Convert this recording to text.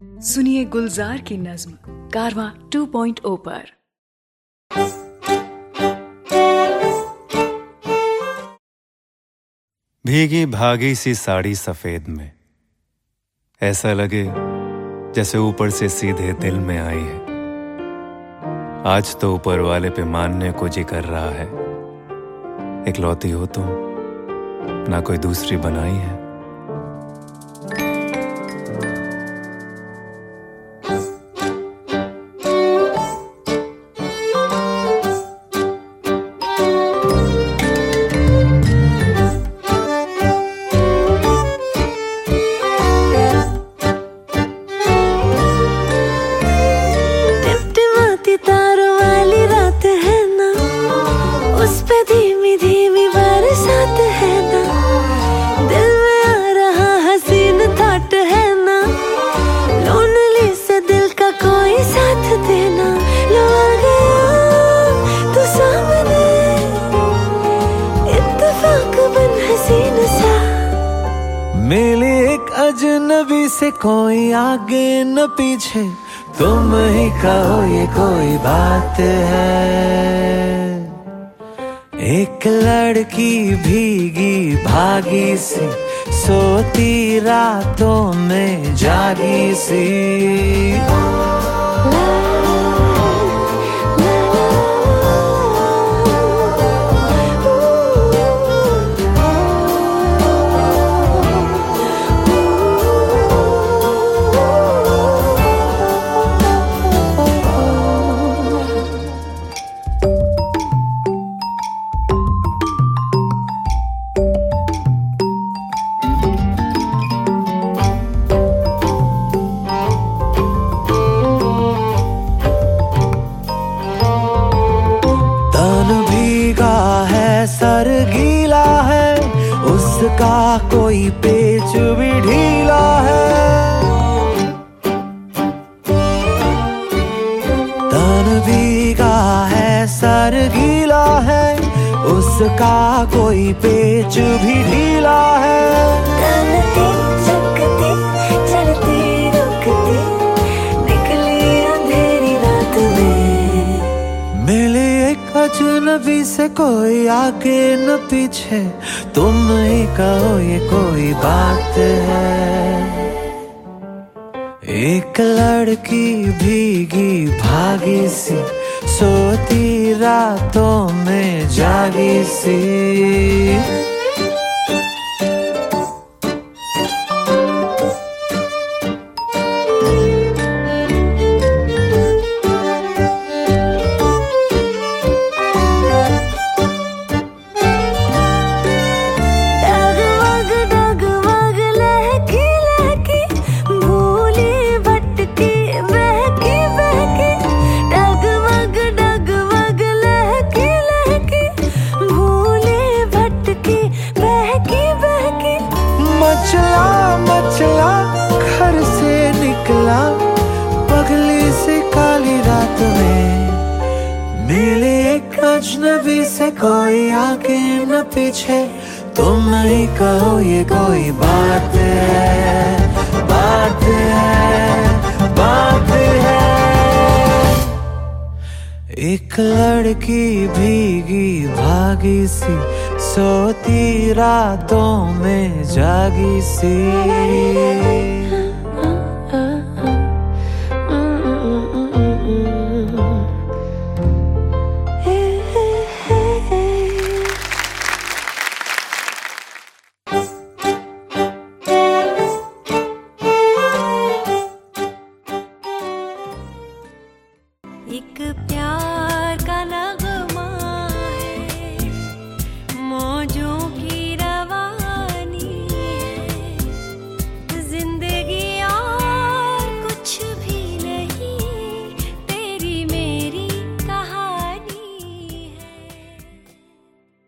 सुनिए गुलजार की नज्म कारवां 2.0 पर। भीगी भागी सी साड़ी सफेद में, ऐसा लगे जैसे ऊपर से सीधे दिल में आई है। आज तो ऊपर वाले पे मानने को जी कर रहा है, इकलौती हो तुम, ना कोई दूसरी बनाई है। धीमी धीमी बरसात है ना, दिल में आ रहा हसीन थॉट है ना, लोनली से दिल का कोई साथ देना। लो आ गया तू सामने, इत्तेफाक बन हसीन सा, मिली एक अजनबी से, कोई आगे न पीछे, तुम ही कहो ये कोई बात है। एक लड़की भीगी भागी सी, सोती रातों में जागी सी, सर गीला है, उसका कोई पेच भी ढीला है। तन भीगा है, सर गीला है, उसका कोई पेच भी ढीला है। चलती चकती चलती रुकती, निकली अंधेरी रात में, मिले एक अजनबी से, कोई आगे न पीछे, तुम ही कहो ये कोई बात है। एक लड़की भीगी भागी सी, सोती रातों में जागी सी, मचला घर से निकला पगली से काली रात में, मिले एक अजनबी से, कोई आगे न पीछे, तुम ही कहो ये कोई बात है, बात है, बात है। एक लड़की भीगी भागी सी, सोती रातों में जागी सी, एक प्यार का नगमा